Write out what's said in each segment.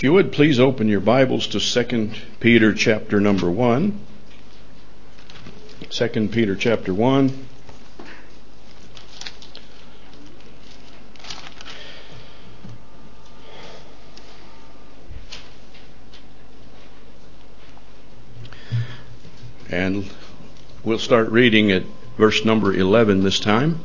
If you would, please open your Bibles to 2 Peter chapter number 1. 2 Peter chapter 1. And we'll start reading at verse number 11 this time.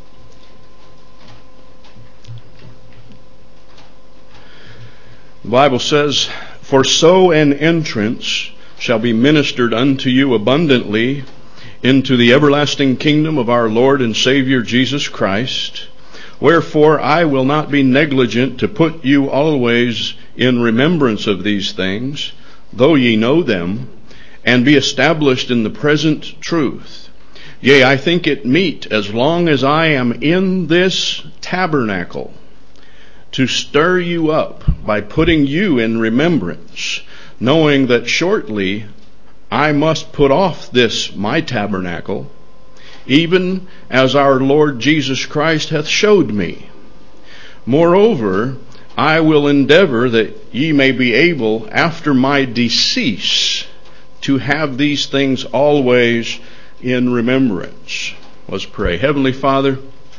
The Bible says, "For so an entrance shall be ministered unto you abundantly into the everlasting kingdom of our Lord and Savior Jesus Christ. Wherefore I will not be negligent to put you always in remembrance of these things, though ye know them, and be established in the present truth. Yea, I think it meet, as long as I am in this tabernacle, to stir you up by putting you in remembrance, knowing that shortly I must put off this my tabernacle, even as our Lord Jesus Christ hath showed me. Moreover, I will endeavor that ye may be able, after my decease, to have these things always in remembrance." Let's pray. Heavenly Father,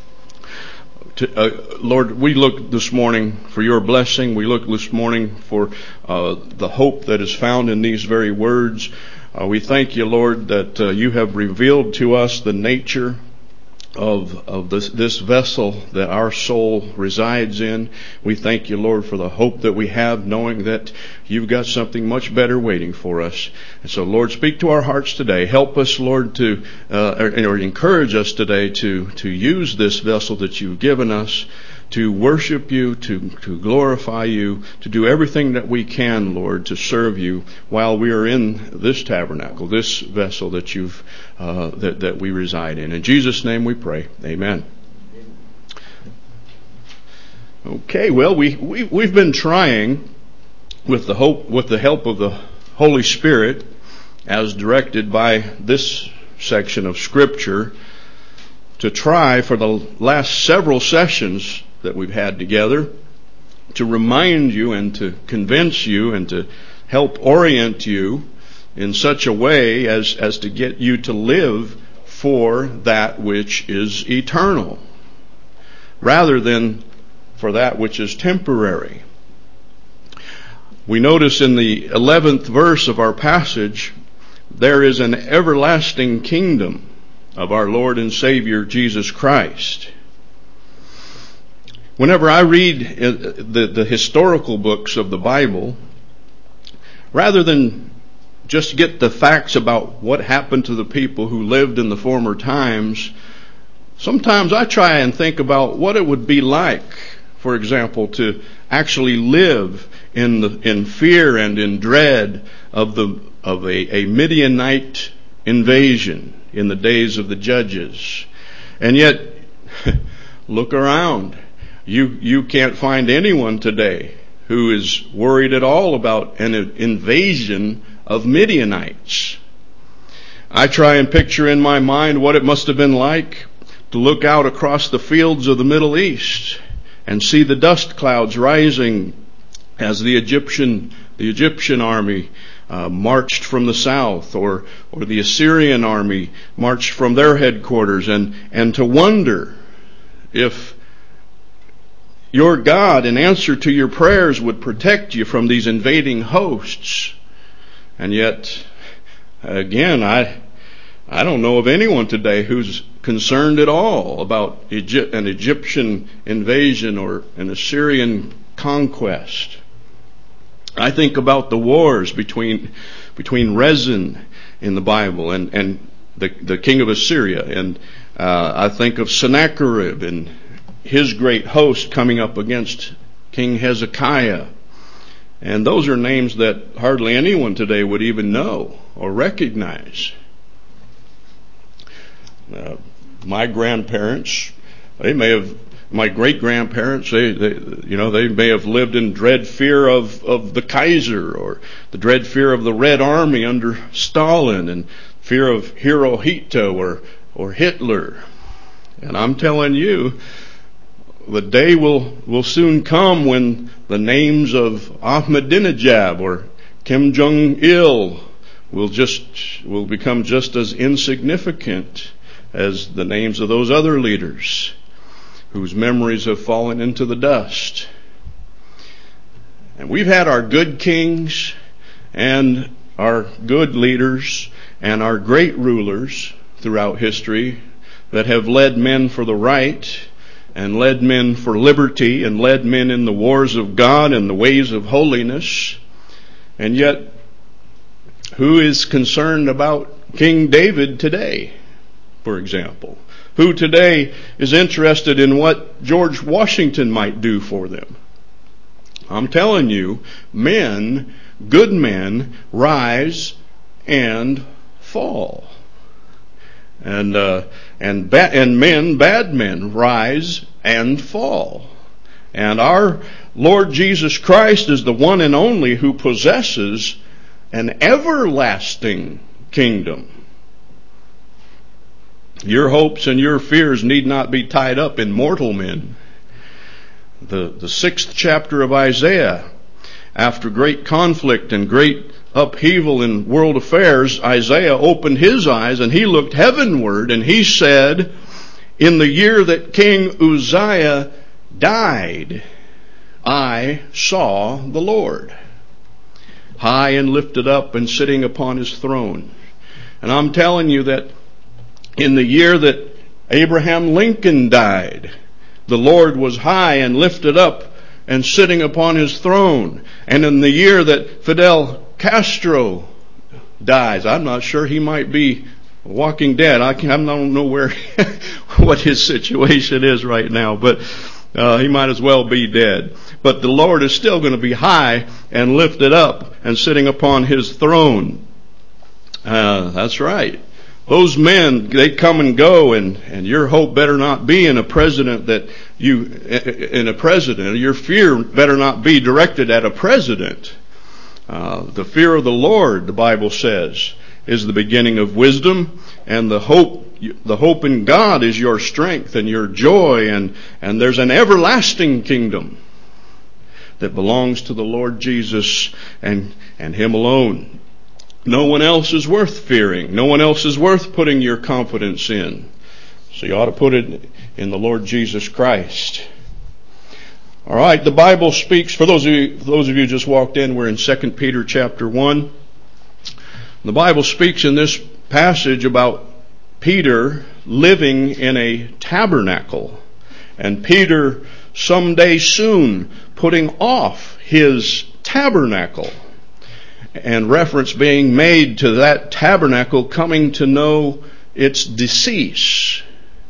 Lord, we look this morning for your blessing. We look this morning for the hope that is found in these very words. We thank you, Lord, that you have revealed to us the nature of this vessel that our soul resides in. We thank you, Lord, for the hope that we have, knowing that you've got something much better waiting for us. And so, Lord, speak to our hearts today. Help us, Lord, to or encourage us today to use this vessel that you've given us to worship you, to glorify you, to do everything that we can, Lord, to serve you while we are in this tabernacle, this vessel that you've that we reside in. In Jesus' name we pray. Amen. Okay, well, we've been trying with the help of the Holy Spirit, as directed by this section of Scripture, to try for the last several sessions that we've had together to remind you and to convince you and to help orient you in such a way as to get you to live for that which is eternal, rather than for that which is temporary. We notice in the 11th verse of our passage, there is an everlasting kingdom of our Lord and Savior Jesus Christ. Whenever I read the historical books of the Bible, rather than just get the facts about what happened to the people who lived in the former times, sometimes I try and think about what it would be like, for example, to actually live in fear and in dread of a Midianite invasion in the days of the judges. And yet, look around. You can't find anyone today who is worried at all about an invasion of Midianites. I try and picture in my mind what it must have been like to look out across the fields of the Middle East and see the dust clouds rising as the Egyptian army marched from the south, or the Assyrian army marched from their headquarters, and to wonder if your God, in answer to your prayers, would protect you from these invading hosts. And yet, again, I don't know of anyone today who's concerned at all about an Egyptian invasion or an Assyrian conquest. I think about the wars between Rezin in the Bible and the king of Assyria, and I think of Sennacherib and his great host coming up against King Hezekiah. And those are names that hardly anyone today would even know or recognize. My grandparents, my great-grandparents, they may have lived in dread fear of the Kaiser, or the dread fear of the Red Army under Stalin, and fear of Hirohito or Hitler. And I'm telling you, the day will soon come when the names of Ahmadinejad or Kim Jong-il will become just as insignificant as the names of those other leaders whose memories have fallen into the dust. And we've had our good kings and our good leaders and our great rulers throughout history that have led men for the right and led men for liberty and led men in the wars of God and the ways of holiness. And yet, who is concerned about King David today, for example? Who today is interested in what George Washington might do for them? I'm telling you, men, good men, rise and fall. And men, bad men, rise and fall. And our Lord Jesus Christ is the one and only who possesses an everlasting kingdom. Your hopes and your fears need not be tied up in mortal men. The 6th chapter of Isaiah, after great conflict and great upheaval in world affairs, Isaiah opened his eyes and he looked heavenward and he said, in the year that King Uzziah died, I saw the Lord, high and lifted up and sitting upon his throne. And I'm telling you that in the year that Abraham Lincoln died, the Lord was high and lifted up and sitting upon his throne. And in the year that Fidel Castro dies, I'm not sure, he might be walking dead. I don't know what his situation is right now, but he might as well be dead. But the Lord is still going to be high and lifted up and sitting upon his throne. That's right. Those men, they come and go, and your hope better not be in a president your fear better not be directed at a president. The fear of the Lord, the Bible says, is the beginning of wisdom, and the hope in God is your strength and your joy, and there's an everlasting kingdom that belongs to the Lord Jesus and Him alone. No one else is worth fearing. No one else is worth putting your confidence in. So you ought to put it in the Lord Jesus Christ. All right, the Bible speaks, for those of you who just walked in, we're in 2 Peter chapter 1. The Bible speaks in this passage about Peter living in a tabernacle, and Peter someday soon putting off his tabernacle, and reference being made to that tabernacle coming to know its decease.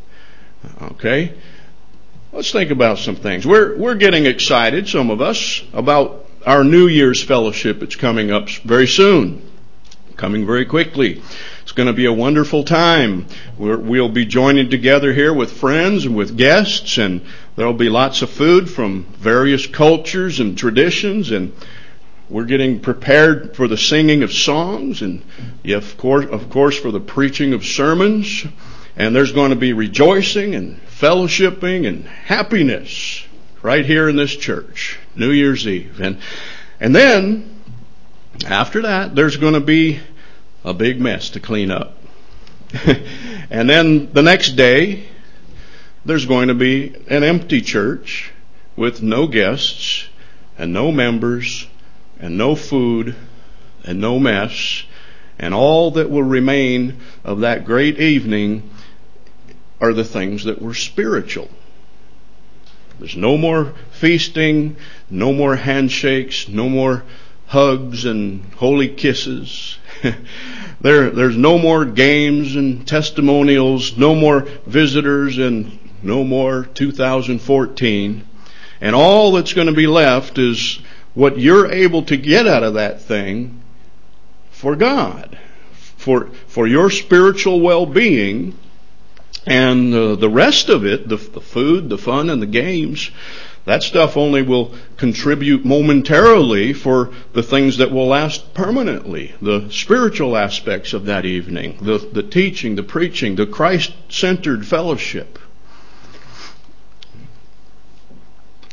Okay? Let's think about some things. We're getting excited, some of us, about our New Year's fellowship. It's coming up very soon. Coming very quickly. It's going to be a wonderful time. We'll be joining together here with friends and with guests, and there'll be lots of food from various cultures and traditions, and we're getting prepared for the singing of songs, and of course for the preaching of sermons. And there's going to be rejoicing and fellowshipping and happiness right here in this church, New Year's Eve. And then, after that, there's going to be a big mess to clean up. And then the next day, there's going to be an empty church with no guests and no members and no food and no mess. And all that will remain of that great evening are the things that were spiritual. There's no more feasting, no more handshakes, no more hugs and holy kisses. There's no more games and testimonials, no more visitors, and no more 2014. And all that's going to be left is what you're able to get out of that thing for God, for your spiritual well-being. And the rest of it, the food, the fun, and the games, that stuff only will contribute momentarily for the things that will last permanently. The spiritual aspects of that evening, the teaching, the preaching, the Christ-centered fellowship.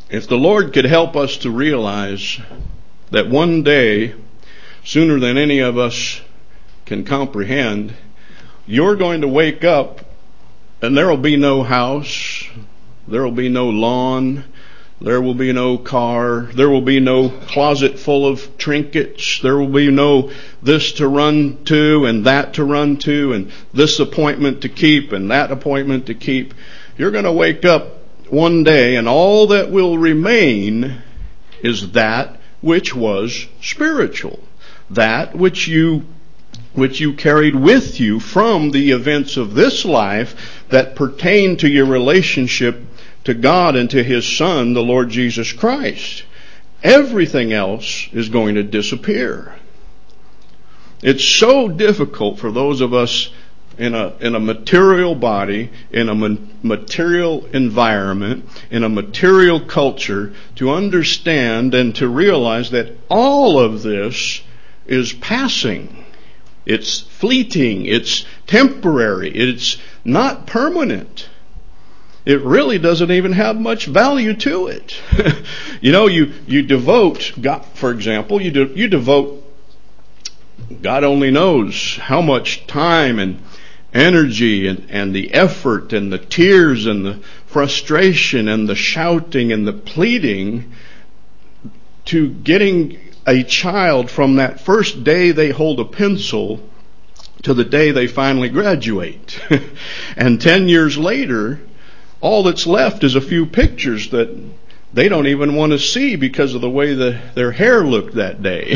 If the Lord could help us to realize that one day, sooner than any of us can comprehend, you're going to wake up and there will be no house, there will be no lawn, there will be no car, there will be no closet full of trinkets, there will be no this to run to and that to run to and this appointment to keep and that appointment to keep. You're going to wake up one day and all that will remain is that which was spiritual, that which you carried with you from the events of this life that pertain to your relationship to God and to His Son, the Lord Jesus Christ. Everything else is going to disappear. It's so difficult for those of us in a material body, in a material environment, in a material culture, to understand and to realize that all of this is passing. It's fleeting. It's temporary. It's not permanent. It really doesn't even have much value to it. You devote, God, for example, you devote, God only knows how much time and energy and the effort and the tears and the frustration and the shouting and the pleading to getting a child from that first day they hold a pencil to the day they finally graduate. And 10 years later, all that's left is a few pictures that they don't even want to see because of the way their hair looked that day.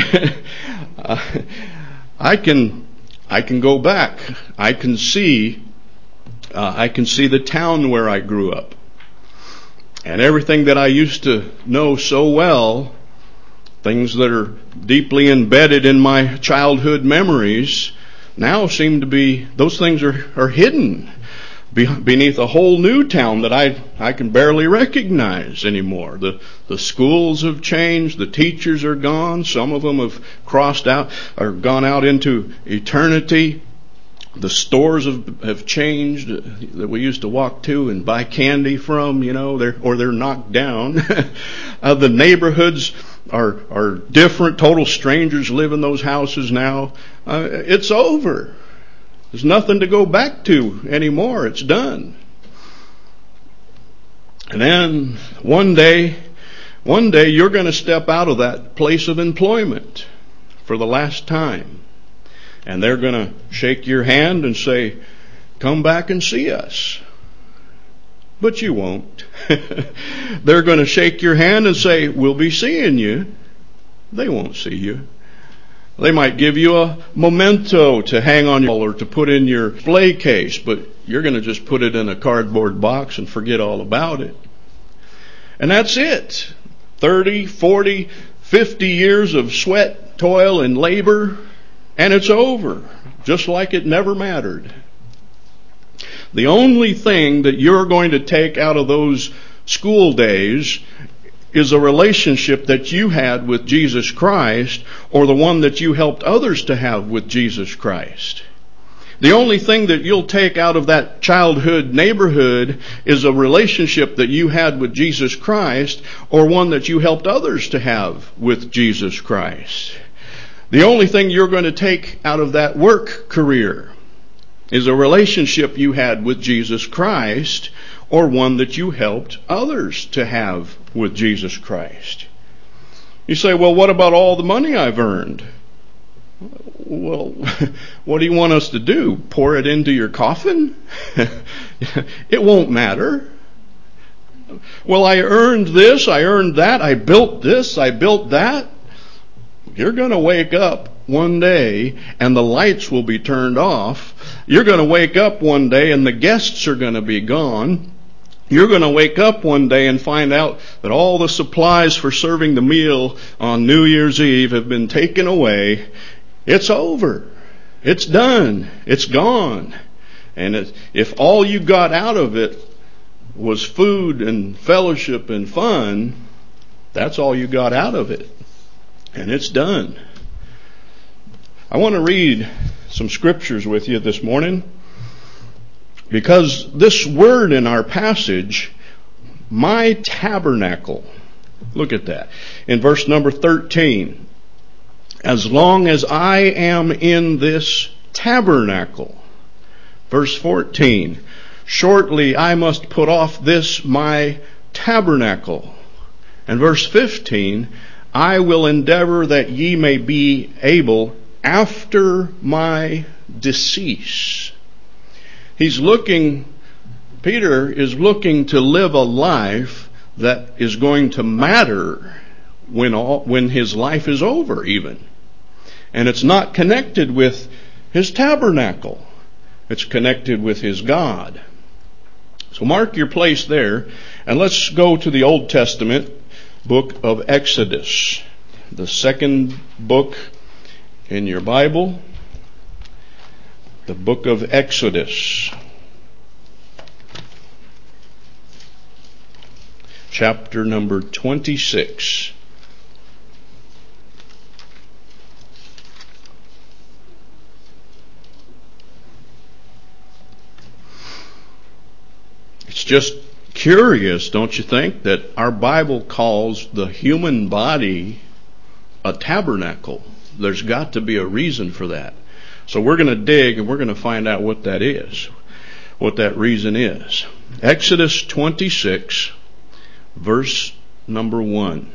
I can go back. I can see the town where I grew up. And everything that I used to know so well, things that are deeply embedded in my childhood memories, now seem to be, those things are hidden beneath a whole new town that I can barely recognize anymore. The schools have changed, the teachers are gone, some of them have crossed out or gone out into eternity. The stores have changed that we used to walk to and buy candy from, they're knocked down. The neighborhoods are different. Total strangers live in those houses now. It's over. There's nothing to go back to anymore. It's done. And then one day you're going to step out of that place of employment for the last time. And they're going to shake your hand and say, "Come back and see us." But you won't. They're going to shake your hand and say, "We'll be seeing you." They won't see you. They might give you a memento to hang on your wall or to put in your display case, but you're going to just put it in a cardboard box and forget all about it. And that's it. 30, 40, 50 years of sweat, toil, and labor, and it's over, just like it never mattered. The only thing that you're going to take out of those school days is a relationship that you had with Jesus Christ, or the one that you helped others to have with Jesus Christ. The only thing that you'll take out of that childhood neighborhood is a relationship that you had with Jesus Christ, or one that you helped others to have with Jesus Christ. The only thing you're going to take out of that work career is a relationship you had with Jesus Christ, or one that you helped others to have with Jesus Christ. You say, "Well, what about all the money I've earned?" Well, what do you want us to do? Pour it into your coffin? It won't matter. Well, I earned this, I earned that, I built this, I built that. You're going to wake up one day and the lights will be turned off. You're going to wake up one day and the guests are going to be gone. You're going to wake up one day and find out that all the supplies for serving the meal on New Year's Eve have been taken away. It's over. It's done. It's gone. And if all you got out of it was food and fellowship and fun, that's all you got out of it. And it's done. I want to read some scriptures with you this morning, because this word in our passage, my tabernacle, Look at that. In verse number 13, as long as I am in this tabernacle. Verse 14, shortly I must put off this my tabernacle. And verse 15, I will endeavor that ye may be able after my decease. Peter is looking to live a life that is going to matter when his life is over even. And it's not connected with his tabernacle. It's connected with his God. So mark your place there, and let's go to the Old Testament book of Exodus, the second book in your Bible, the book of Exodus, chapter number 26. It's just curious, don't you think, that our Bible calls the human body a tabernacle. There's got to be a reason for that. So we're going to dig and we're going to find out what that is, what that reason is. Exodus 26, verse number 1.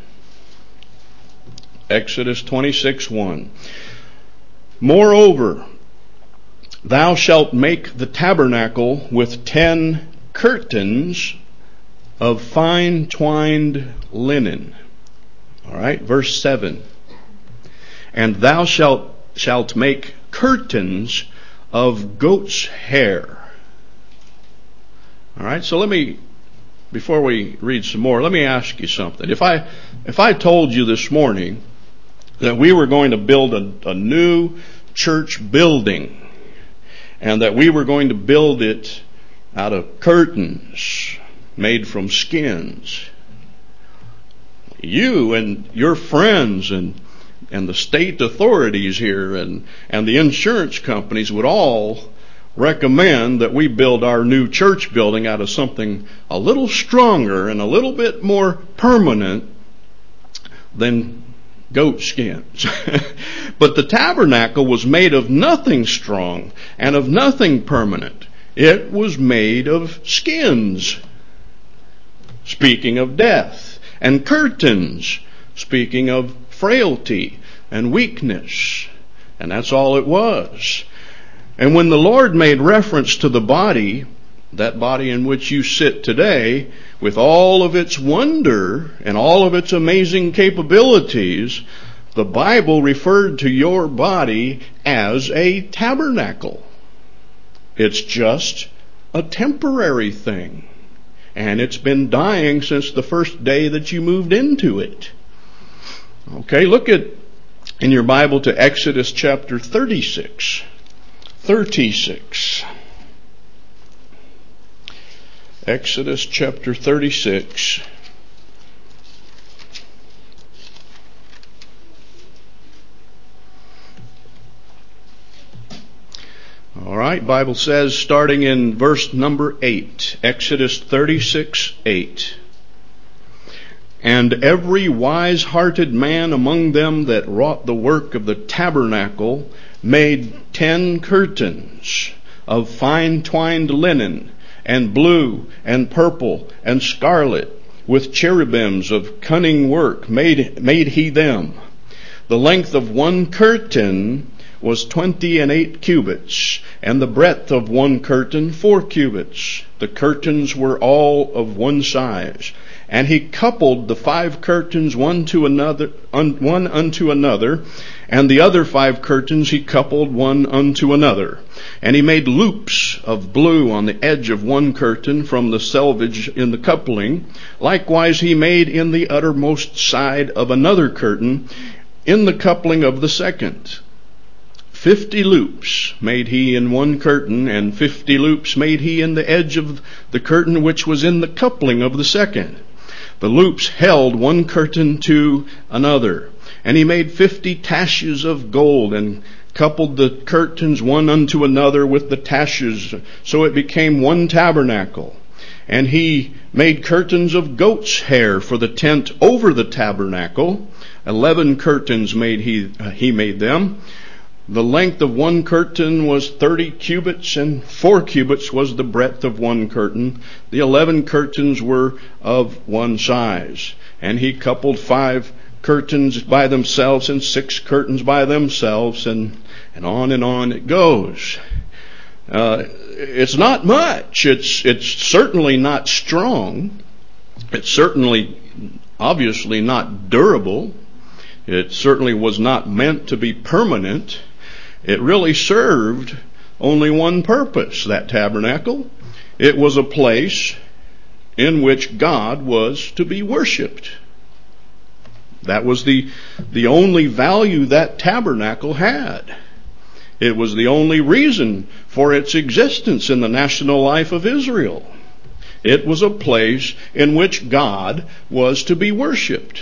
Exodus 26:1. Moreover, thou shalt make the tabernacle with 10 curtains of fine twined linen. All right, verse 7. And thou shalt make curtains of goat's hair. All right, so before we read some more, let me ask you something. If I told you this morning that we were going to build a new church building, and that we were going to build it out of curtains made from skins, you and your friends and the state authorities here and the insurance companies would all recommend that we build our new church building out of something a little stronger and a little bit more permanent than goat skins. But the tabernacle was made of nothing strong and of nothing permanent. It was made of skins, speaking of death, and curtains, speaking of frailty and weakness. And that's all it was. And when the Lord made reference to the body, that body in which you sit today, with all of its wonder and all of its amazing capabilities, the Bible referred to your body as a tabernacle. It's just a temporary thing. And it's been dying since the first day that you moved into it. Okay, look in your Bible to Exodus chapter 36. 36. Exodus chapter 36. All right, Bible says, starting in verse number 8, Exodus 36:8. And every wise-hearted man among them that wrought the work of the tabernacle made 10 curtains of fine twined linen, and blue, and purple, and scarlet, with cherubims of cunning work made he them. The length of one curtain was 28 cubits, and the breadth of one curtain 4 cubits. The curtains were all of one size. And he coupled the 5 curtains one unto another, and the other 5 curtains he coupled one unto another. And he made loops of blue on the edge of one curtain from the selvage in the coupling. Likewise he made in the uttermost side of another curtain in the coupling of the second. 50 loops made he in one curtain, and 50 loops made he in the edge of the curtain which was in the coupling of the second. The loops held one curtain to another. And he made 50 taches of gold, and coupled the curtains one unto another with the taches, so it became one tabernacle. And he made curtains of goat's hair for the tent over the tabernacle. 11 curtains he made them. The length of one curtain was 30 cubits, and 4 cubits was the breadth of one curtain. The 11 curtains were of one size. And he coupled 5 curtains by themselves and 6 curtains by themselves, and on it goes. It's not much. It's certainly not strong. It's certainly, obviously not durable. It certainly was not meant to be permanent. It really served only one purpose, that tabernacle. It was a place in which God was to be worshipped. That was the only value that tabernacle had. It was the only reason for its existence in the national life of Israel. It was a place in which God was to be worshipped.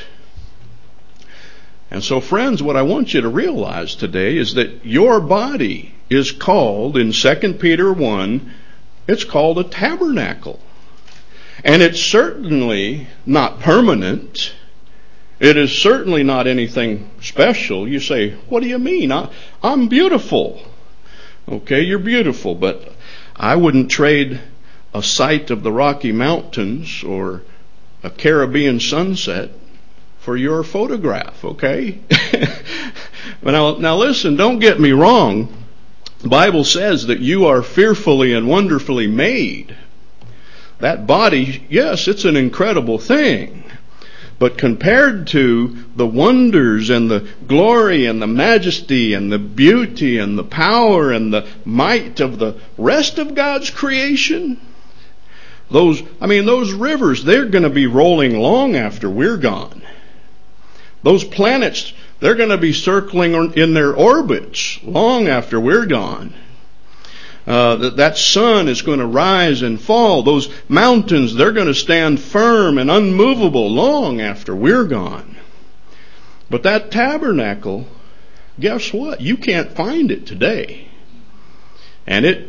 And so, friends, what I want you to realize today is that your body is called, in 2 Peter 1, it's called a tabernacle. And it's certainly not permanent. It is certainly not anything special. You say, what do you mean? I'm beautiful. Okay, you're beautiful, but I wouldn't trade a sight of the Rocky Mountains or a Caribbean sunset for your photograph, okay? But now listen, don't get me wrong. The Bible says that you are fearfully and wonderfully made. That body, yes, it's an incredible thing. But compared to the wonders and the glory and the majesty and the beauty and the power and the might of the rest of God's creation, those rivers, they're going to be rolling long after we're gone. Those planets, they're going to be circling in their orbits long after we're gone. That sun is going to rise and fall. Those mountains, they're going to stand firm and unmovable long after we're gone. But that tabernacle, guess what? You can't find it today. And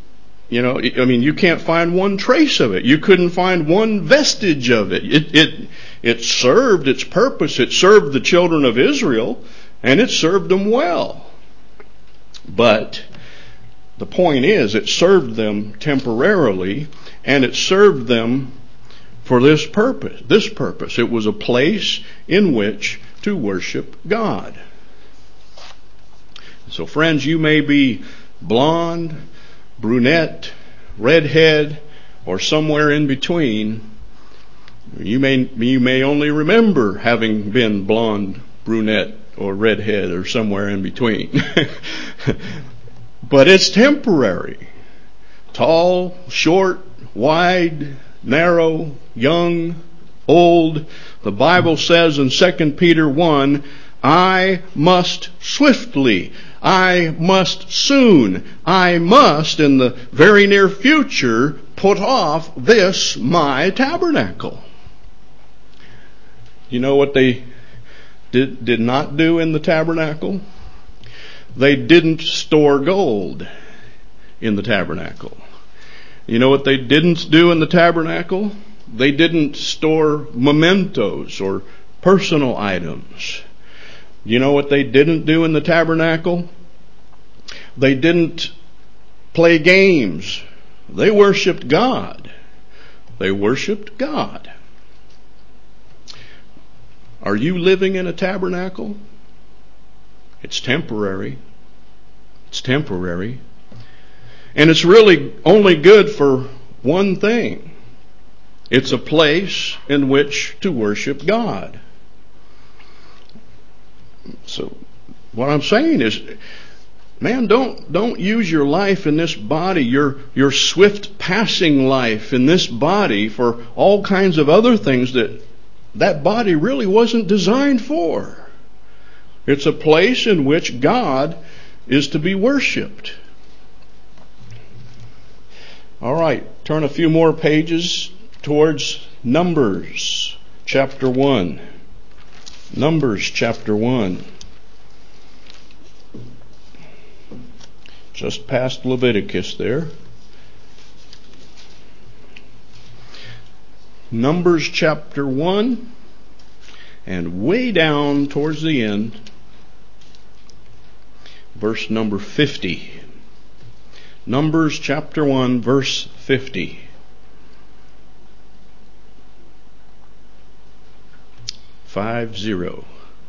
you can't find one trace of it. You couldn't find one vestige of it. It served its purpose. It served the children of Israel, and it served them well. But the point is, it served them temporarily, and it served them for this purpose. It was a place in which to worship God. So, friends, you may be blonde, brunette, redhead, or somewhere in between. You may only remember having been blonde, brunette, or redhead, or somewhere in between. But it's temporary. Tall, short, wide, narrow, young, old. The Bible says in 2 Peter 1, I must swiftly, I must soon, I must in the very near future put off this my tabernacle. You know what they did not do in the tabernacle? They didn't store gold in the tabernacle. You know what they didn't do in the tabernacle? They didn't store mementos or personal items. You know what they didn't do in the tabernacle? They didn't play games. They worshiped God. They worshiped God. Are you living in a tabernacle? It's temporary. It's temporary. And it's really only good for one thing. It's a place in which to worship God. So what I'm saying is, man, don't use your life in this body, your swift passing life in this body for all kinds of other things that body really wasn't designed for. It's a place in which God is to be worshipped. All right, turn a few more pages towards Numbers chapter 1. Numbers chapter 1. Just past Leviticus there. Numbers chapter 1, and way down towards the end, verse number 50. Numbers chapter 1, verse 50. Five zero.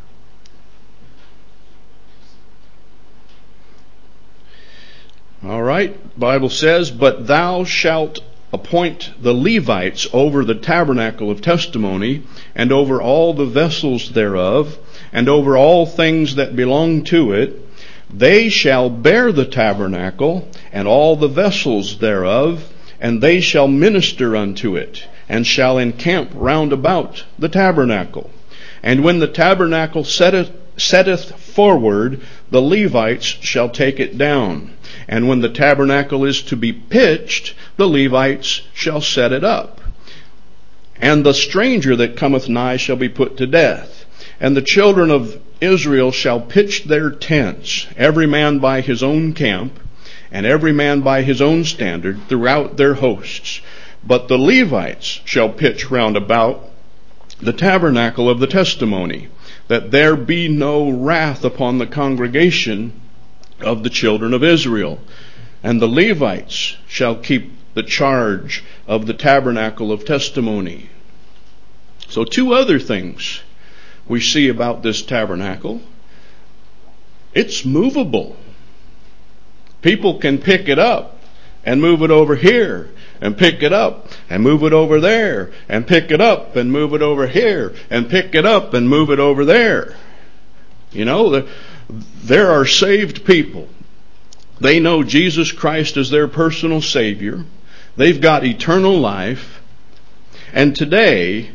All right, Bible says, "But thou shalt appoint the Levites over the tabernacle of testimony, and over all the vessels thereof, and over all things that belong to it. They shall bear the tabernacle, and all the vessels thereof, and they shall minister unto it, and shall encamp round about the tabernacle. And when the tabernacle setteth forward, the Levites shall take it down. And when the tabernacle is to be pitched, the Levites shall set it up. And the stranger that cometh nigh shall be put to death. And the children of Israel shall pitch their tents, every man by his own camp, and every man by his own standard, throughout their hosts. But the Levites shall pitch round about the tabernacle of the testimony, that there be no wrath upon the congregation of the children of Israel. And the Levites shall keep the charge of the tabernacle of testimony." So two other things we see about this tabernacle. It's movable. People can pick it up and move it over here, and pick it up and move it over there, and pick it up and move it over here, and pick it up and move it over there. You know, there are saved people. They know Jesus Christ as their personal Savior. They've got eternal life. And today,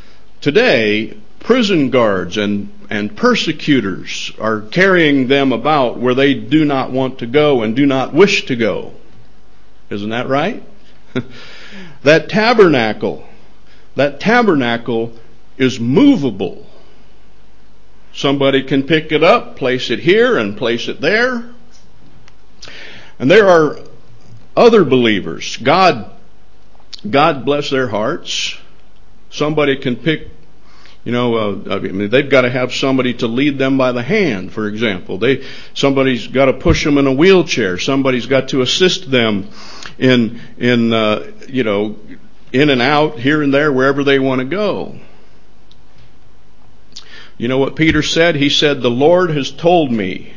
prison guards and persecutors are carrying them about where they do not want to go and do not wish to go. Isn't that right? That tabernacle is movable. Somebody can pick it up, place it here, and place it there. And there are other believers. God bless their hearts. Somebody can pick, they've got to have somebody to lead them by the hand, for example. Somebody's got to push them in a wheelchair. Somebody's got to assist them in and out, here and there, wherever they want to go. You know what Peter said? He said, the Lord has told me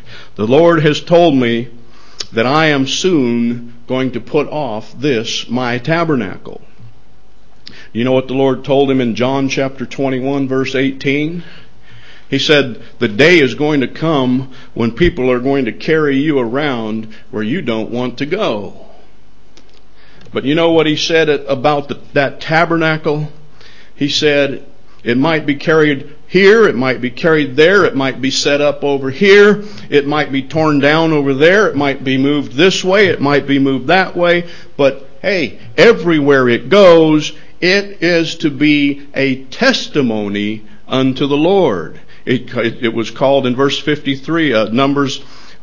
that I am soon going to put off this, my tabernacle. You know what the Lord told him in John chapter 21, verse 18? He said, the day is going to come when people are going to carry you around where you don't want to go. But you know what he said about that tabernacle? He said, it might be carried here, it might be carried there, it might be set up over here, it might be torn down over there, it might be moved this way, it might be moved that way, but hey, everywhere it goes, it is to be a testimony unto the Lord. It was called in verse 53, Numbers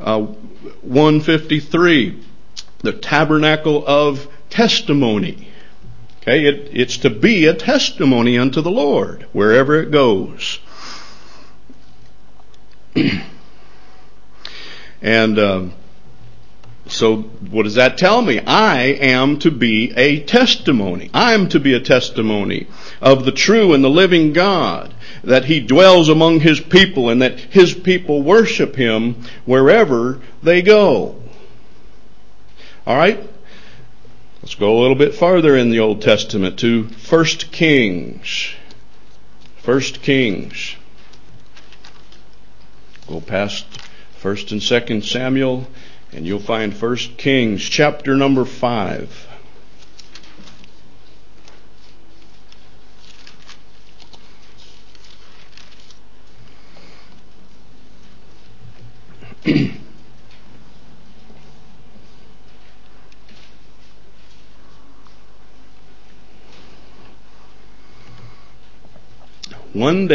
153, the tabernacle of testimony. Okay, it's to be a testimony unto the Lord wherever it goes. And so what does that tell me? I am to be a testimony. I am to be a testimony of the true and the living God, that He dwells among His people and that His people worship Him wherever they go. All right? Let's go a little bit farther in the Old Testament to 1 Kings. 1 Kings. Go past 1 and 2 Samuel, and you'll find 1 Kings chapter number 5. One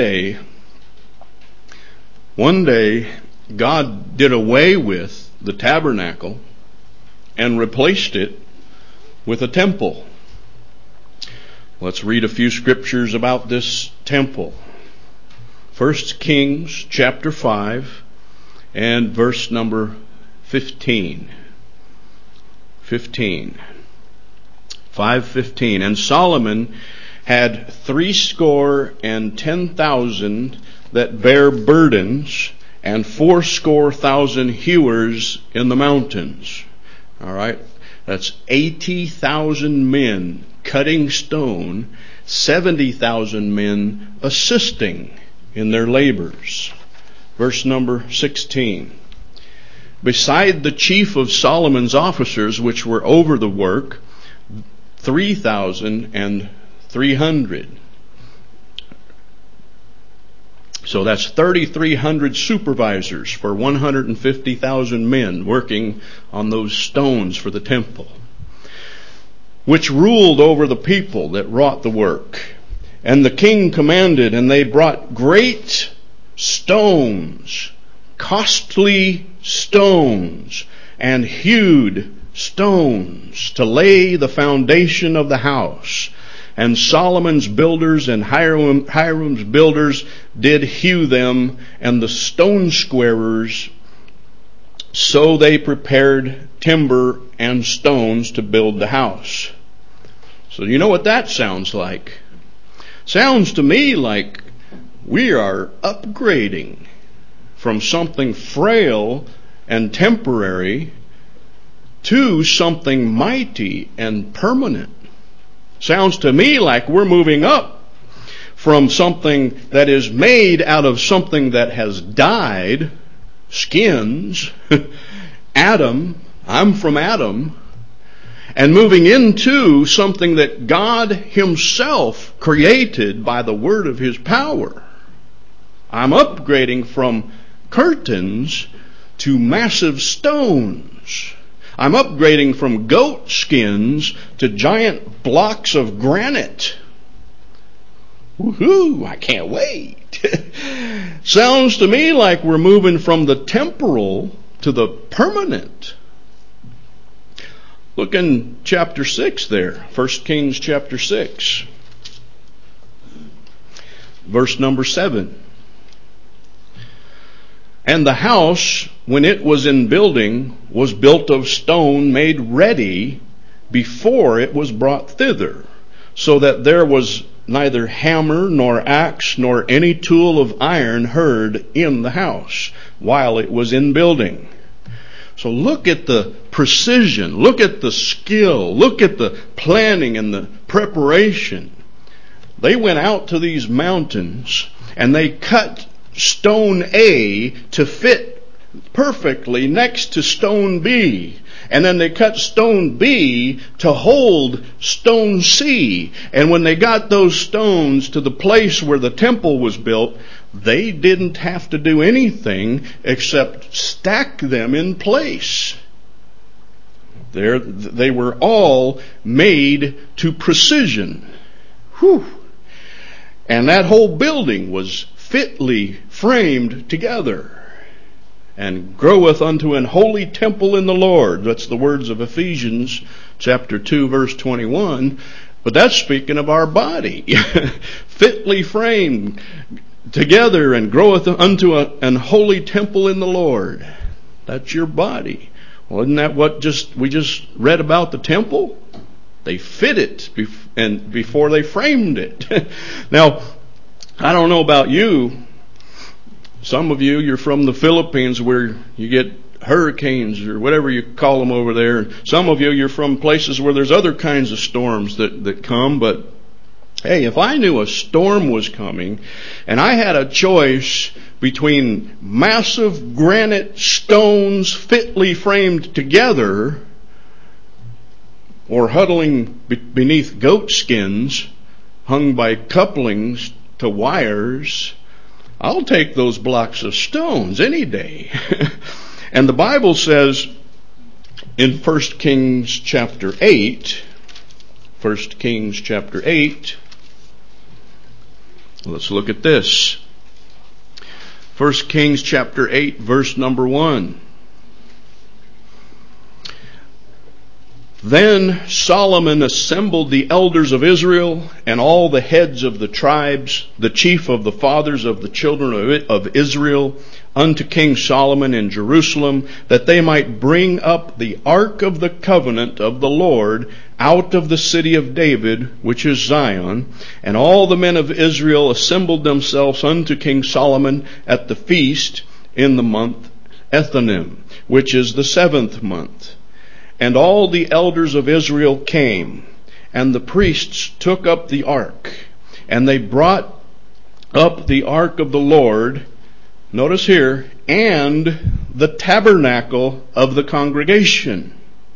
day, God did away with the tabernacle and replaced it with a temple. Let's read a few scriptures about this temple. 1 Kings chapter 5 and verse number 15. 5:15. And Solomon had 70,010 that bare burdens, and 80,000 hewers in the mountains. All right, that's 80,000 men cutting stone, 70,000 men assisting in their labors. Verse number 16. Beside the chief of Solomon's officers, which were over the work, 3,300. So that's 3,300 supervisors for 150,000 men working on those stones for the temple, which ruled over the people that wrought the work. And the king commanded, and they brought great stones, costly stones, and hewed stones to lay the foundation of the house. And Solomon's builders and Hiram's builders did hew them, and the stone squarers. So they prepared timber and stones to build the house. So you know what that sounds like? Sounds to me like we are upgrading from something frail and temporary to something mighty and permanent. Sounds to me like we're moving up from something that is made out of something that has died, skins, Adam, I'm from Adam, and moving into something that God Himself created by the word of His power. I'm upgrading from curtains to massive stones. I'm upgrading from goat skins to giant blocks of granite. Woohoo! I can't wait. Sounds to me like we're moving from the temporal to the permanent. Look in chapter 6 there, 1 Kings chapter 6, verse number 7. And the house, when it was in building, was built of stone made ready before it was brought thither, so that there was neither hammer nor axe nor any tool of iron heard in the house while it was in building. So look at the precision, look at the skill, look at the planning and the preparation. They went out to these mountains and they cut stone A to fit perfectly next to stone B. And then they cut stone B to hold stone C. And when they got those stones to the place where the temple was built, they didn't have to do anything except stack them in place. They were all made to precision. Whew. And that whole building was fitly framed together. And groweth unto an holy temple in the Lord. That's the words of Ephesians chapter 2 verse 21. But that's speaking of our body. Fitly framed together and groweth unto an holy temple in the Lord. That's your body. Well, isn't that what we just read about the temple? They fit it before they framed it. Now, I don't know about you. Some of you're from the Philippines where you get hurricanes or whatever you call them over there. Some of you're from places where there's other kinds of storms that come. But hey, if I knew a storm was coming and I had a choice between massive granite stones fitly framed together or huddling beneath goat skins hung by couplings to wires, I'll take those blocks of stones any day. And the Bible says in 1 Kings chapter 8, let's look at this. 1 Kings chapter 8 verse number 1. Then Solomon assembled the elders of Israel and all the heads of the tribes, the chief of the fathers of the children of Israel, unto King Solomon in Jerusalem, that they might bring up the ark of the covenant of the Lord out of the city of David, which is Zion. And all the men of Israel assembled themselves unto King Solomon at the feast in the month Ethanim, which is the 7th month. And all the elders of Israel came, and the priests took up the ark, and they brought up the ark of the Lord, notice here, and the tabernacle of the congregation,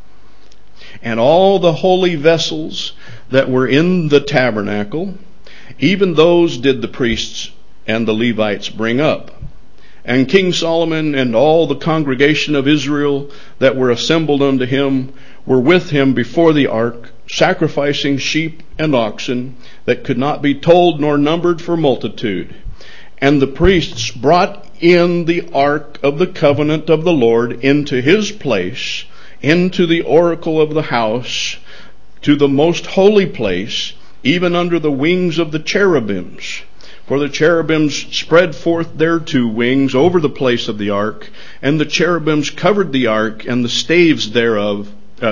and all the holy vessels that were in the tabernacle, even those did the priests and the Levites bring up. And King Solomon and all the congregation of Israel that were assembled unto him were with him before the ark, sacrificing sheep and oxen that could not be told nor numbered for multitude. And the priests brought in the ark of the covenant of the Lord into his place, into the oracle of the house, to the most holy place, even under the wings of the cherubims. For the cherubims spread forth their 2 wings over the place of the ark, and the cherubims covered the ark and the staves thereof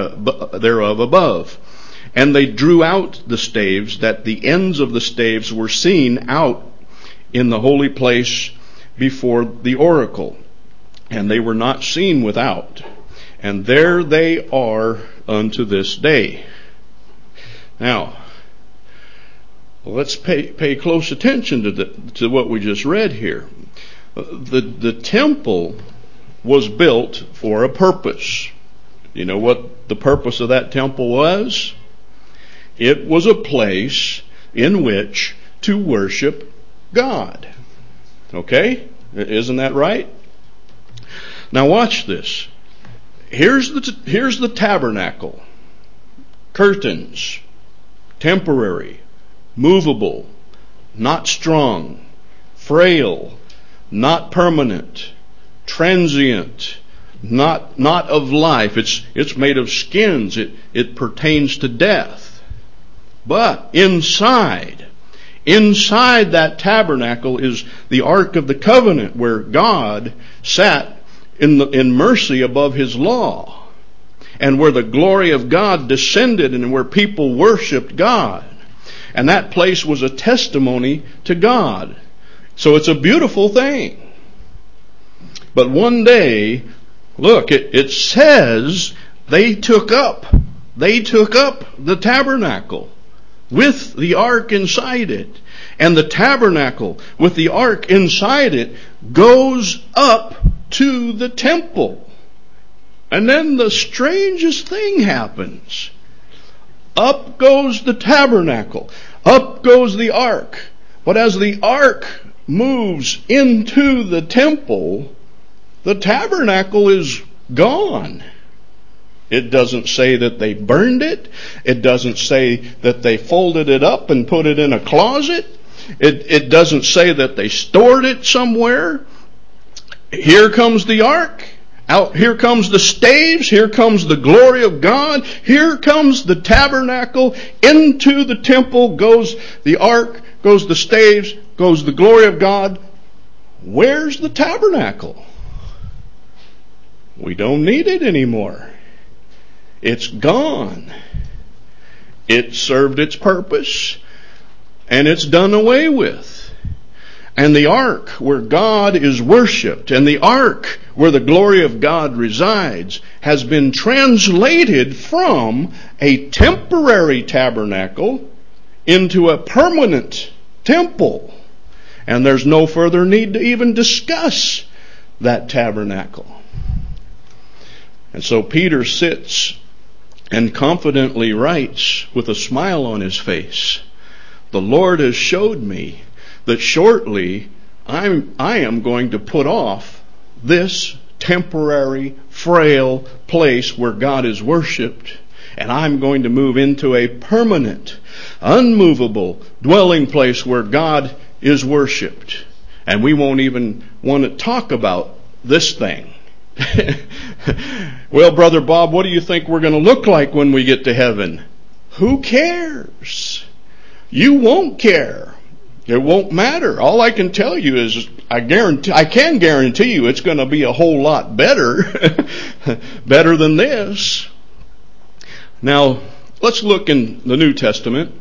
above. And they drew out the staves, that the ends of the staves were seen out in the holy place before the oracle, and they were not seen without. And there they are unto this day. Now, let's pay close attention to what we just read here. The temple was built for a purpose. You know what the purpose of that temple was? It was a place in which to worship God. Okay? Isn't that right? Now watch this. Here's the tabernacle. Curtains. Temporary. Movable, not strong, frail, not permanent, transient, not of life. It's made of skins. It pertains to death. But inside that tabernacle is the Ark of the Covenant, where God sat in mercy above his law, and where the glory of God descended, and where people worshiped God. And that place was a testimony to God. So it's a beautiful thing. But one day, look, it says they took up the tabernacle with the ark inside it. And the tabernacle with the ark inside it goes up to the temple. And then the strangest thing happens. Up goes the tabernacle. Up goes the ark. But as the ark moves into the temple, the tabernacle is gone. It doesn't say that they burned it. It doesn't say that they folded it up and put it in a closet. It doesn't say that they stored it somewhere. Here comes the ark. Out, here comes the staves, here comes the glory of God, here comes the tabernacle, into the temple goes the ark, goes the staves, goes the glory of God. Where's the tabernacle? We don't need it anymore. It's gone. It served its purpose, and it's done away with. And the ark where God is worshipped, and the ark where the glory of God resides, has been translated from a temporary tabernacle into a permanent temple. And there's no further need to even discuss that tabernacle. And so Peter sits and confidently writes with a smile on his face, "The Lord has showed me that shortly I am going to put off this temporary, frail place where God is worshipped, and I'm going to move into a permanent, unmovable dwelling place where God is worshipped. And we won't even want to talk about this thing. Well, Brother Bob, what do you think we're going to look like when we get to heaven? Who cares? You won't care. It won't matter. All I can tell you is I can guarantee you it's going to be a whole lot better, better than this. Now, let's look in the New Testament.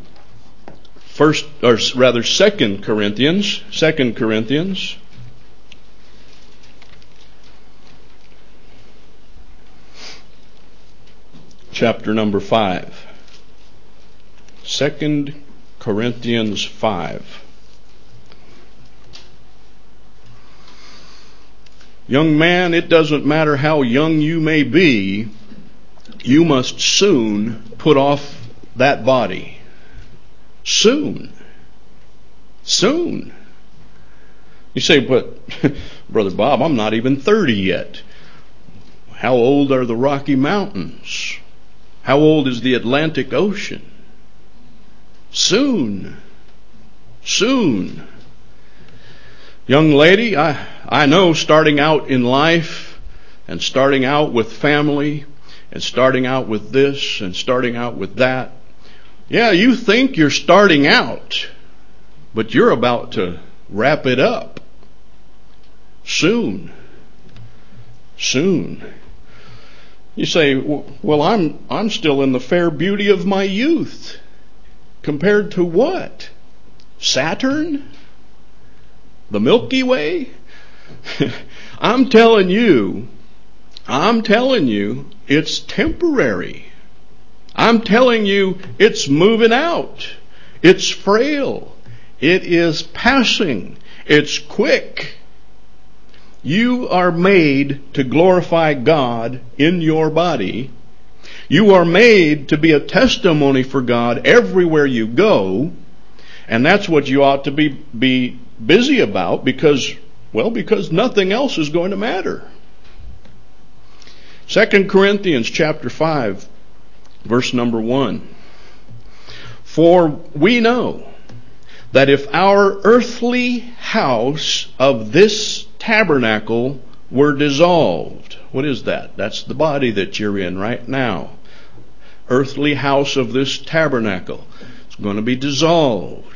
Second Corinthians. Chapter number 5. 2 Corinthians 5. Young man, it doesn't matter how young you may be, you must soon put off that body. Soon. You say, but Brother Bob, I'm not even 30 yet. How old are the Rocky Mountains? How old is the Atlantic Ocean? Soon. Young lady, I know starting out in life and starting out with family and starting out with this and starting out with that. Yeah, you think you're starting out, but you're about to wrap it up. Soon. You say, well, I'm still in the fair beauty of my youth. Compared to what? Saturn? The Milky Way? I'm telling you, it's temporary. I'm telling you, it's moving out. It's frail. It is passing. It's quick. You are made to glorify God in your body. You are made to be a testimony for God everywhere you go. And that's what you ought to be busy about because nothing else is going to matter. 2 Corinthians chapter 5, verse number 1. For we know that if our earthly house of this tabernacle were dissolved. What is that? That's the body that you're in right now. Earthly house of this tabernacle. It's going to be dissolved.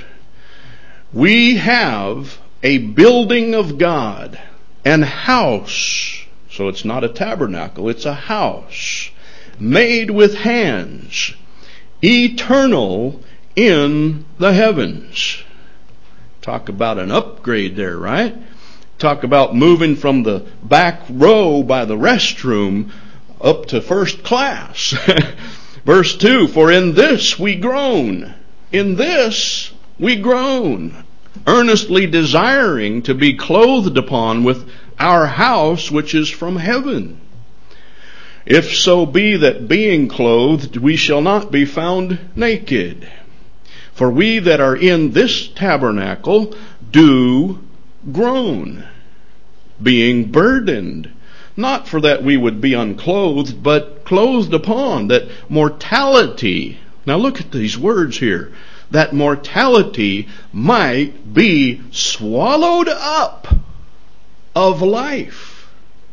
We have a building of God, an house. So it's not a tabernacle, it's a house made with hands, eternal in the heavens. Talk about an upgrade there, right? Talk about moving from the back row by the restroom up to first class. Verse 2, for in this we groan. In this we groan, earnestly desiring to be clothed upon with our house which is from heaven. If so be that being clothed we shall not be found naked. For we that are in this tabernacle do groan, being burdened, not for that we would be unclothed, but clothed upon, that mortality, now look at these words here, that mortality might be swallowed up of life.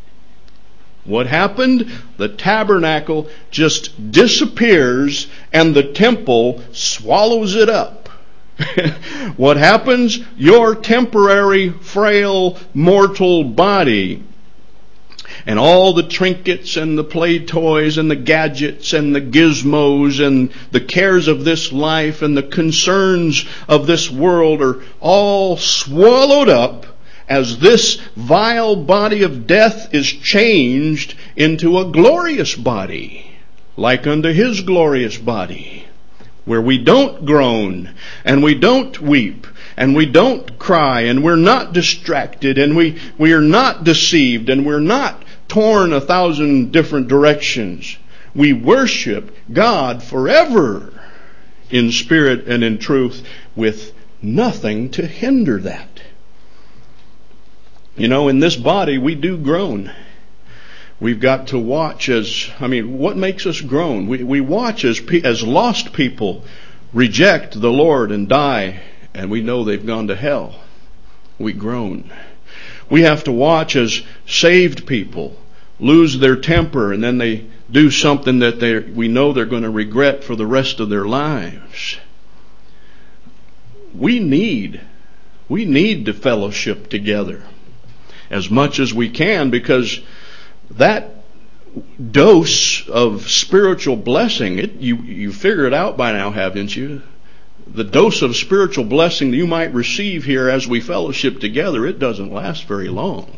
What happened? The tabernacle just disappears and the temple swallows it up. What happens? Your temporary, frail, mortal body and all the trinkets and the play toys and the gadgets and the gizmos and the cares of this life and the concerns of this world are all swallowed up as this vile body of death is changed into a glorious body, like unto His glorious body, where we don't groan and we don't weep and we don't cry and we're not distracted and we are not deceived and we're not torn 1,000 different directions. We worship God forever in spirit and in truth with nothing to hinder that. You know, in this body we do groan. We've got to watch what makes us groan? We watch as lost people reject the Lord and die, and we know they've gone to hell. We groan. We have to watch as saved people lose their temper and then they do something that we know they're going to regret for the rest of their lives. We need to fellowship together as much as we can, because that dose of spiritual blessing, you figure it out by now, haven't you? The dose of spiritual blessing that you might receive here as we fellowship together, it doesn't last very long.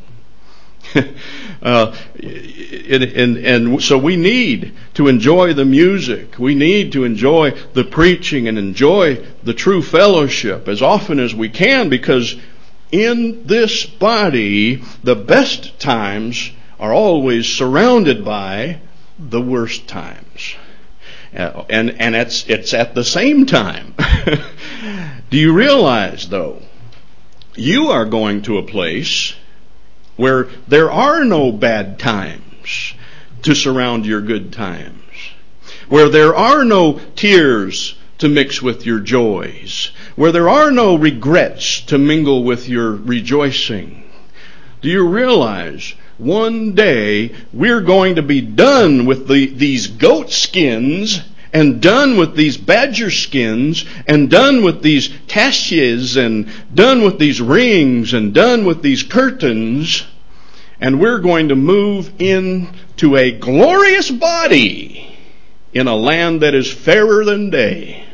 And so we need to enjoy the music. We need to enjoy the preaching and enjoy the true fellowship as often as we can, because in this body, the best times are always surrounded by the worst times. And it's at the same time. Do you realize, though, you are going to a place where there are no bad times to surround your good times, where there are no tears to mix with your joys, where there are no regrets to mingle with your rejoicing? Do you realize one day we're going to be done with these goat skins, and done with these badger skins, and done with these taches, and done with these rings, and done with these curtains, and we're going to move into a glorious body in a land that is fairer than day.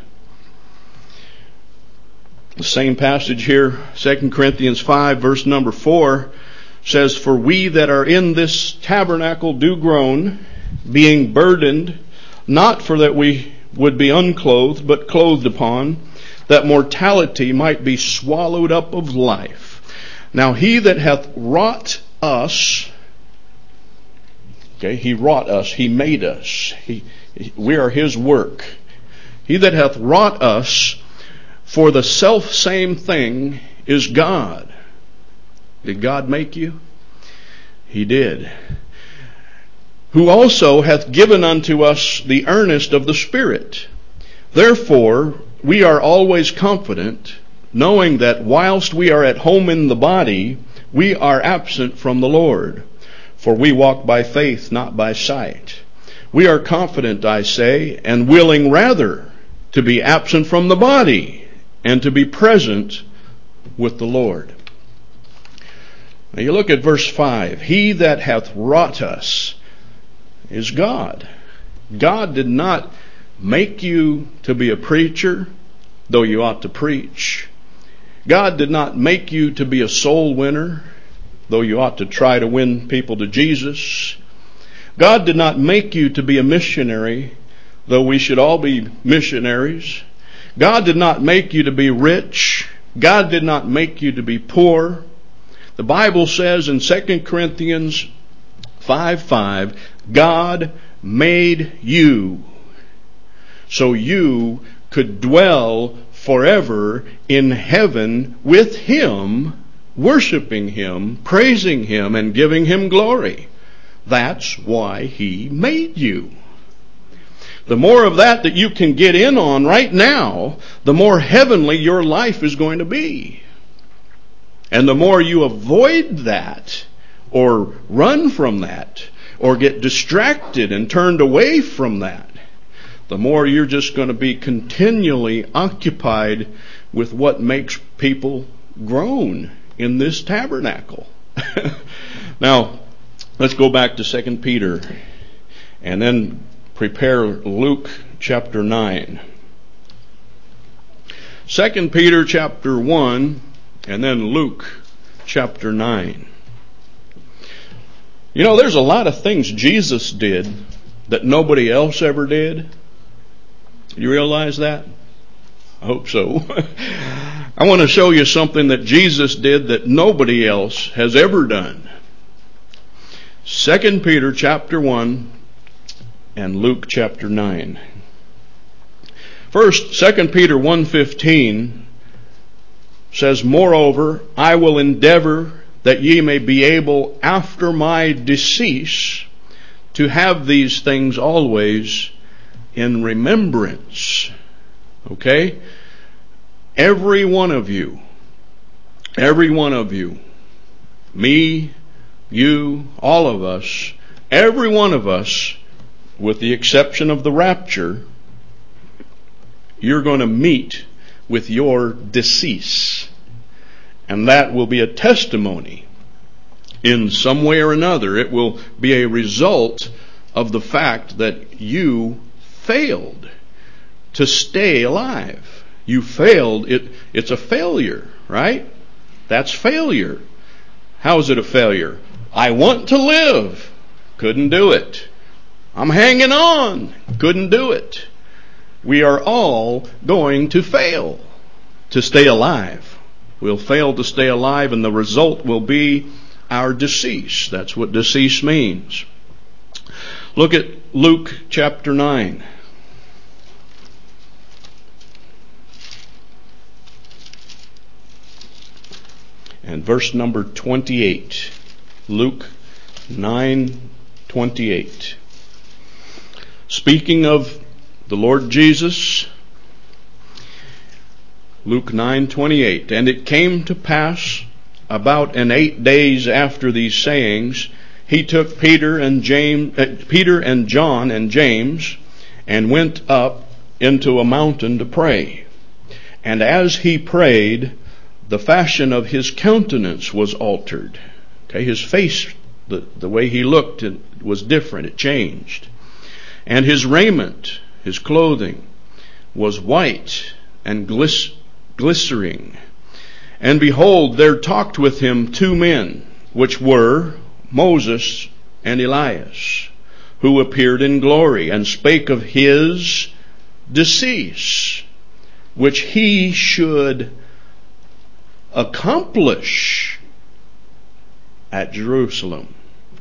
The same passage here, 2 Corinthians 5, verse number 4, says, "For we that are in this tabernacle do groan, being burdened, not for that we would be unclothed, but clothed upon, that mortality might be swallowed up of life. Now he that hath wrought us," okay, he wrought us, he made us, we are his work. "He that hath wrought us for the self same thing is God." Did God make you? He did. "Who also hath given unto us the earnest of the Spirit. Therefore we are always confident, knowing that whilst we are at home in the body, we are absent from the Lord. For we walk by faith, not by sight. We are confident, I say, and willing rather to be absent from the body and to be present with the Lord." Now you look at verse 5. "He that hath wrought us" is God. God did not make you to be a preacher, though you ought to preach. God did not make you to be a soul winner, though you ought to try to win people to Jesus. God did not make you to be a missionary, though we should all be missionaries. God did not make you to be rich. God did not make you to be poor. The Bible says in 2 Corinthians 5:5, God made you so you could dwell forever in heaven with Him, worshiping Him, praising Him, and giving Him glory. That's why He made you. The more of that you can get in on right now, the more heavenly your life is going to be. And the more you avoid that, or run from that, or get distracted and turned away from that, the more you're just going to be continually occupied with what makes people groan in this tabernacle. Now, let's go back to 2 Peter and then prepare Luke chapter 9. 2 Peter chapter 1 and then Luke chapter 9. You know, there's a lot of things Jesus did that nobody else ever did. You realize that? I hope so. I want to show you something that Jesus did that nobody else has ever done. 2 Peter chapter 1 and Luke chapter 9. First, 2 Peter 1:15 says, "Moreover, I will endeavor that ye may be able after my decease to have these things always in remembrance." Okay? Every one of you, me, you, all of us, Every one of us, with the exception of the rapture, you're going to meet with your decease. And that will be a testimony in some way or another. It will be a result of the fact that you failed to stay alive. You failed. It's a failure, right? That's failure. How is it a failure? I want to live. Couldn't do it. I'm hanging on. Couldn't do it. We are all going to fail to stay alive. We'll fail to stay alive, and the result will be our decease. That's what decease means. Look at Luke chapter 9. And verse number 28. Luke 9:28. Speaking of the Lord Jesus, Luke 9:28. And it came to pass about 8 days after these sayings, he took Peter and John and James, and went up into a mountain to pray. And as he prayed, the fashion of his countenance was altered. Okay, his face, the way he looked, it was different. It changed. And his raiment, his clothing, was white and glistering. And behold, there talked with him 2 men, which were Moses and Elias, who appeared in glory, and spake of his decease, which he should accomplish at Jerusalem.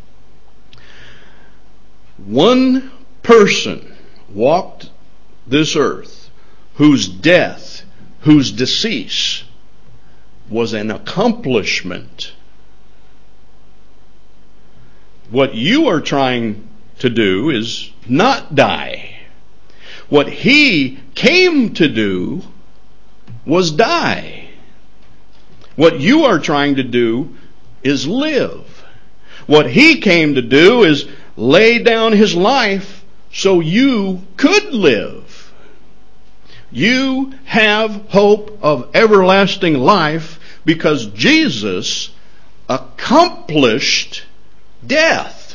One person walked this earth whose death, whose decease was an accomplishment. What you are trying to do is not die. What he came to do was die. What you are trying to do is live. What he came to do is lay down his life so you could live. You have hope of everlasting life because Jesus accomplished death.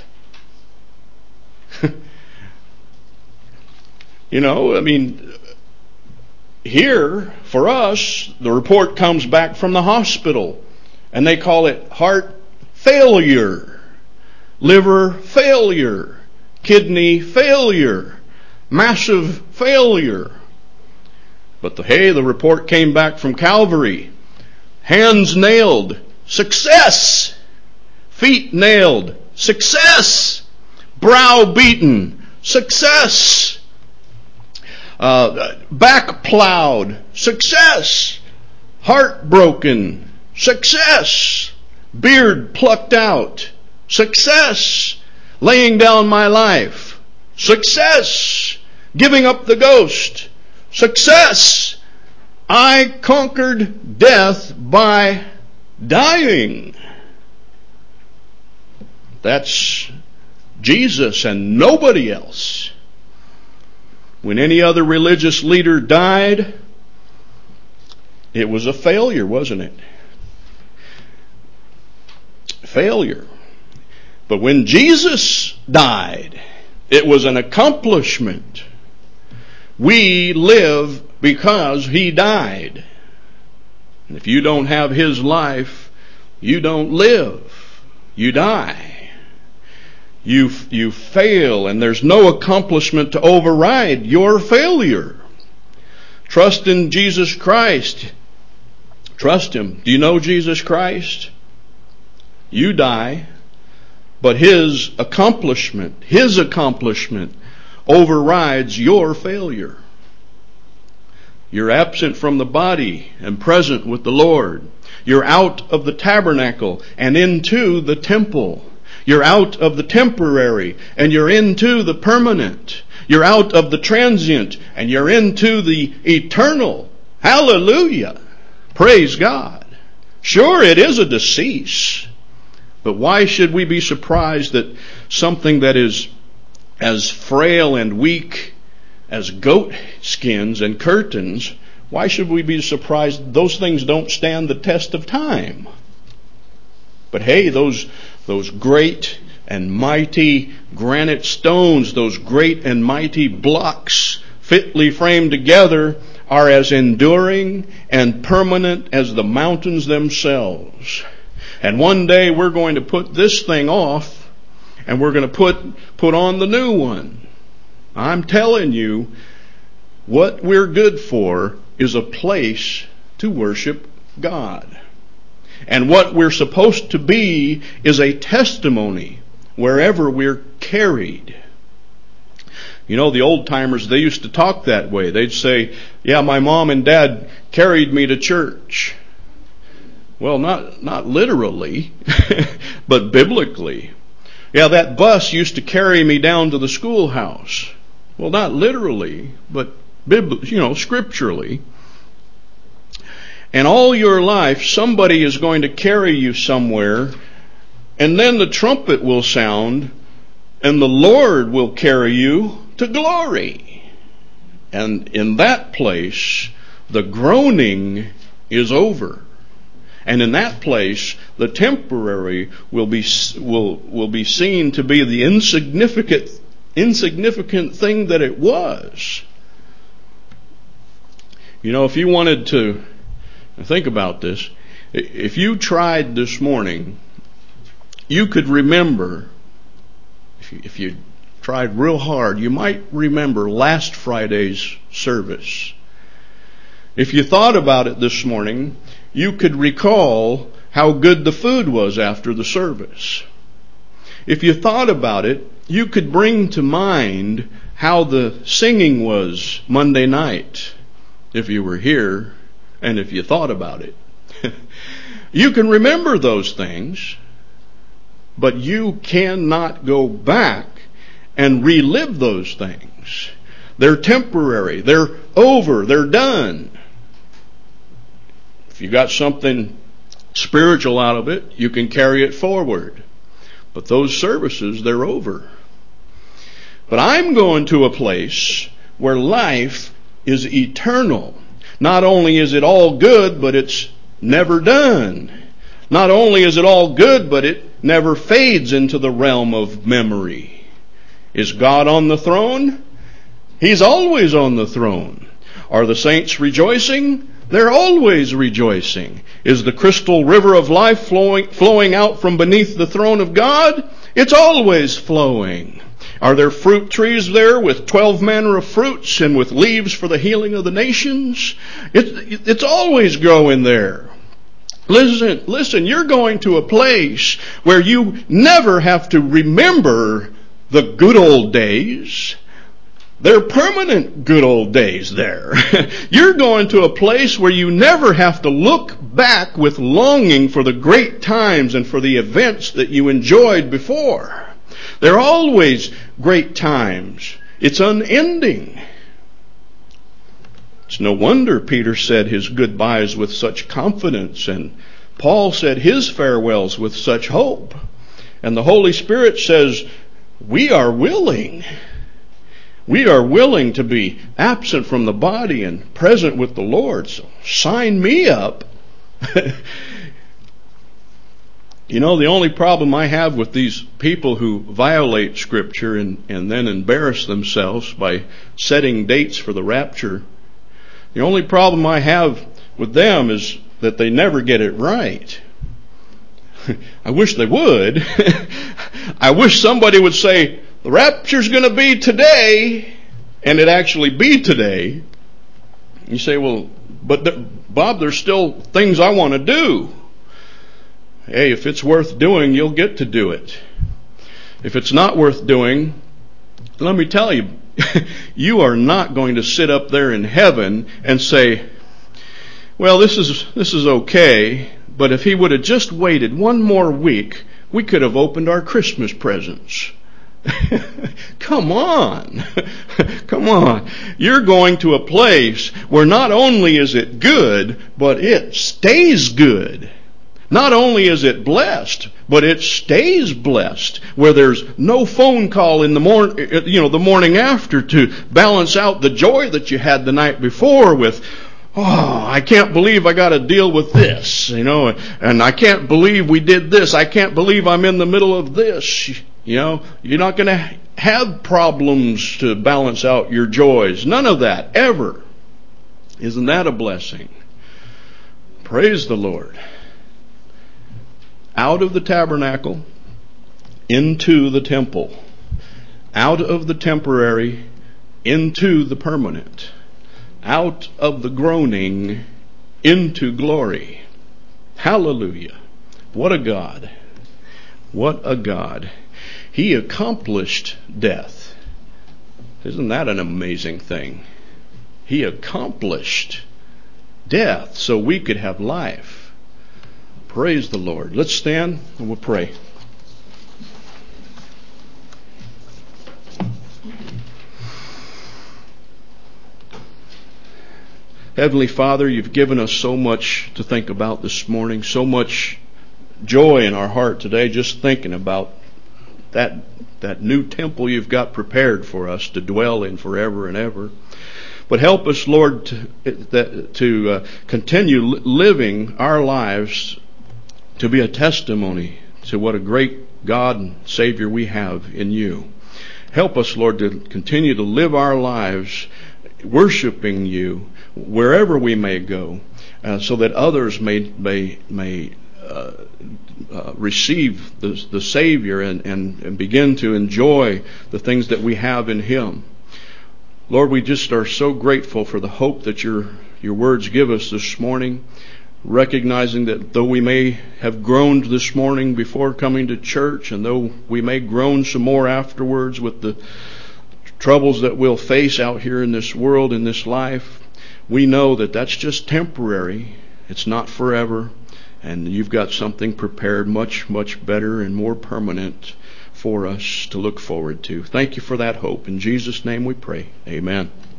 Here, for us, the report comes back from the hospital, and they call it heart failure, liver failure, kidney failure, massive failure. But the report came back from Calvary. Hands nailed, success. Feet nailed, success. Brow beaten, success. Back plowed, success. Heart broken, success. Beard plucked out, success. Laying down my life, success. Giving up the ghost, success. I conquered death by dying. That's Jesus and nobody else. When any other religious leader died, it was a failure, wasn't it? Failure. But when Jesus died, it was an accomplishment. We live because he died. And if you don't have his life, you don't live. You die. You fail, and there's no accomplishment to override your failure. Trust in Jesus Christ. Trust him. Do you know Jesus Christ? You die, but his accomplishment overrides your failure. You're absent from the body and present with the Lord. You're out of the tabernacle and into the temple. You're out of the temporary and you're into the permanent. You're out of the transient and you're into the eternal. Hallelujah. Praise God. Sure, it is a decease. But why should we be surprised that something that is as frail and weak as goat skins and curtains, why should we be surprised those things don't stand the test of time? But hey, those great and mighty granite stones, those great and mighty blocks fitly framed together, are as enduring and permanent as the mountains themselves. And one day we're going to put this thing off, and we're going to put on the new one. I'm telling you, what we're good for is a place to worship God. And what we're supposed to be is a testimony wherever we're carried. You know, the old timers, they used to talk that way. They'd say, yeah, my mom and dad carried me to church. Well, not literally, but biblically. Yeah, that bus used to carry me down to the schoolhouse. Well, not literally, but scripturally. And all your life, somebody is going to carry you somewhere, and then the trumpet will sound, and the Lord will carry you to glory. And in that place, the groaning is over. And in that place, the temporary will be seen to be the insignificant thing that it was. You know, if you wanted to think about this, if you tried this morning, you could remember, if you tried real hard, you might remember last Friday's service. If you thought about it this morning, you could recall how good the food was after the service. If you thought about it, you could bring to mind how the singing was Monday night, if you were here, and if you thought about it. You can remember those things, but you cannot go back and relive those things. They're temporary. They're over. They're done. If you got something spiritual out of it, you can carry it forward. But those services, they're over. But I'm going to a place where life is eternal. Not only is it all good, but it's never done. Not only is it all good, but it never fades into the realm of memory. Is God on the throne? He's always on the throne. Are the saints rejoicing? They're always rejoicing. Is the crystal river of life flowing out from beneath the throne of God? It's always flowing. Are there fruit trees there with 12 manner of fruits and with leaves for the healing of the nations? It's always growing there. Listen, you're going to a place where you never have to remember the good old days. They're permanent good old days there. You're going to a place where you never have to look back with longing for the great times and for the events that you enjoyed before. They're always great times. It's unending. It's no wonder Peter said his goodbyes with such confidence, and Paul said his farewells with such hope. And the Holy Spirit says, we are willing. We are willing to be absent from the body and present with the Lord. So sign me up. You know, the only problem I have with these people who violate Scripture and then embarrass themselves by setting dates for the rapture, the only problem I have with them is that they never get it right. I wish they would. I wish somebody would say, the rapture's going to be today, and it actually be today. You say, well, but Bob, there's still things I want to do. Hey, if it's worth doing, you'll get to do it. If it's not worth doing, let me tell you, you are not going to sit up there in heaven and say, well, this is okay, but if he would have just waited one more week, we could have opened our Christmas presents. Come on. Come on. You're going to a place where not only is it good, but it stays good. Not only is it blessed, but it stays blessed, where there's no phone call in the morning after to balance out the joy that you had the night before with, oh, I can't believe I got to deal with this, and I can't believe we did this. I can't believe I'm in the middle of this. You're not going to have problems to balance out your joys. None of that, ever. Isn't that a blessing? Praise the Lord. Out of the tabernacle, into the temple. Out of the temporary, into the permanent. Out of the groaning, into glory. Hallelujah. What a God. What a God. He accomplished death. Isn't that an amazing thing? He accomplished death so we could have life. Praise the Lord. Let's stand and we'll pray. Heavenly Father, you've given us so much to think about this morning, so much joy in our heart today just thinking about that new temple you've got prepared for us to dwell in forever and ever. But help us, Lord, to continue living our lives to be a testimony to what a great God and Savior we have in you. Help us, Lord, to continue to live our lives worshiping you wherever we may go, so that others may receive the Savior and begin to enjoy the things that we have in Him. Lord, we just are so grateful for the hope that your words give us this morning, recognizing that though we may have groaned this morning before coming to church, and though we may groan some more afterwards with the troubles that we'll face out here in this world, in this life, we know that that's just temporary. It's not forever. And you've got something prepared much, much better and more permanent for us to look forward to. Thank you for that hope. In Jesus' name we pray. Amen.